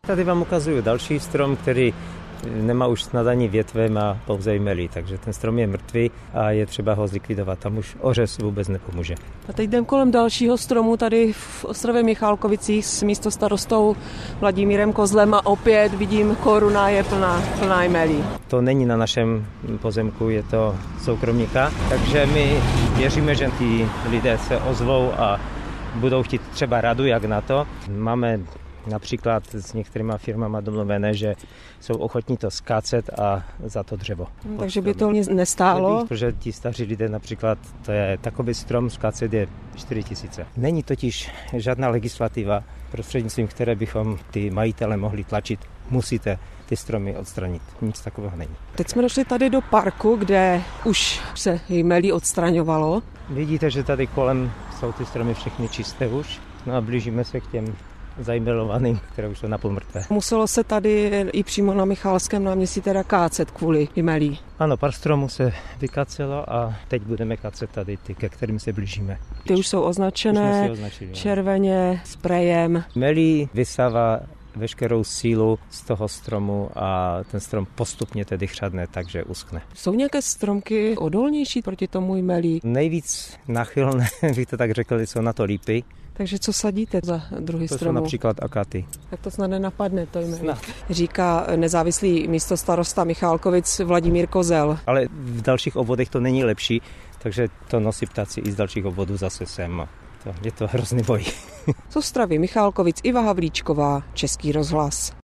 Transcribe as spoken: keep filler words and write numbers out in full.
Tady vám ukazuju další strom, který nemá už snad ani větve, má pouze jmelí, takže ten strom je mrtvý a je třeba ho zlikvidovat. Tam už ořez vůbec nepomůže. A teď jdem kolem dalšího stromu tady v Ostrově Michálkovicích s místostarostou Vladimírem Kozlem a opět vidím, koruna je plná, plná jmelí. To není na našem pozemku, je to soukromníka, takže my věříme, že ti lidé se ozvou a budou chtít třeba radu, jak na to. Máme například s některýma firmama domluvené, že jsou ochotní to skácet a za to dřevo. Takže by to nic nestálo? Protože ti staří lidé například, to je takový strom, skácet je čtyři tisíce. Není totiž žádná legislativa, prostřednictvím které bychom ty majitele mohli tlačit. Musíte ty stromy odstranit. Nic takového není. Teď jsme došli tady do parku, kde už se jmelí odstraňovalo. Vidíte, že tady kolem jsou ty stromy všechny čisté už. No a blížíme se k těm zajmelovaným, které už jsou napůl mrtvé. Muselo se tady i přímo na Michálském náměstí teda kácet kvůli jmelí. Ano, pár stromů se vykacelo a teď budeme kácet tady ty, ke kterým se blížíme. Ty už jsou označené už označili, červeně, sprejem. Jmelí vysává veškerou sílu z toho stromu a ten strom postupně tedy chřadne, takže uschne. Jsou nějaké stromky odolnější proti tomu jmelí? Nejvíc náchylné, bych to tak řekl, jsou na to lípy. Takže co sadíte za druhý to stromu? To jsou například akaty. Tak to snad nenapadne to jmelí. Snad. Říká nezávislý místostarosta Michálkovic Vladimír Kozel. Ale v dalších obvodech to není lepší, takže to nosí ptáci i z dalších obvodů zase sem. To, je to hrozný boj. Z Ostravy Michálkovic Iva Havlíčková, Český rozhlas.